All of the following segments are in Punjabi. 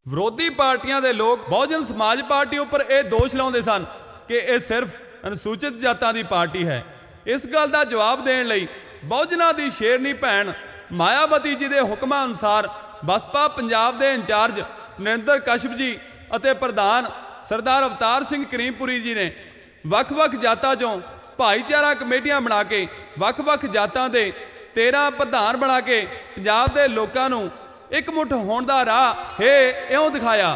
ਵਿਰੋਧੀ ਪਾਰਟੀਆਂ ਦੇ ਲੋਕ ਬਹੁਜਨ ਸਮਾਜ ਪਾਰਟੀ ਉੱਪਰ ਇਹ ਦੋਸ਼ ਲਾਉਂਦੇ ਸਨ ਕਿ ਇਹ ਸਿਰਫ ਅਨੁਸੂਚਿਤ ਜਾਤਾਂ ਦੀ ਪਾਰਟੀ ਹੈ। ਇਸ ਗੱਲ ਦਾ ਜਵਾਬ ਦੇਣ ਲਈ ਬਹੁਜਨਾਂ ਦੀ ਸ਼ੇਰਨੀ ਭੈਣ ਮਾਇਆਵਤੀ ਜੀ ਦੇ ਹੁਕਮਾਂ ਅਨੁਸਾਰ ਬਸਪਾ ਪੰਜਾਬ ਦੇ ਇੰਚਾਰਜ ਨਰਿੰਦਰ ਕਸ਼ਪ ਜੀ ਅਤੇ ਪ੍ਰਧਾਨ ਸਰਦਾਰ ਅਵਤਾਰ ਸਿੰਘ ਕਰੀਮਪੁਰੀ ਜੀ ਨੇ ਵੱਖ-ਵੱਖ ਜਾਤਾਂ 'ਚੋਂ ਭਾਈਚਾਰਾ ਕਮੇਟੀਆਂ ਬਣਾ ਕੇ ਵੱਖ-ਵੱਖ ਜਾਤਾਂ ਦੇ 13 ਪ੍ਰਧਾਨ ਬਣਾ ਕੇ ਪੰਜਾਬ ਦੇ ਲੋਕਾਂ ਨੂੰ ਇਕਮੁੱਠ ਹੋਣ ਦਾ ਰਾਹ ਇਉਂ ਦਿਖਾਇਆ।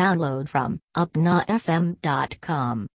Download from upnafm.com.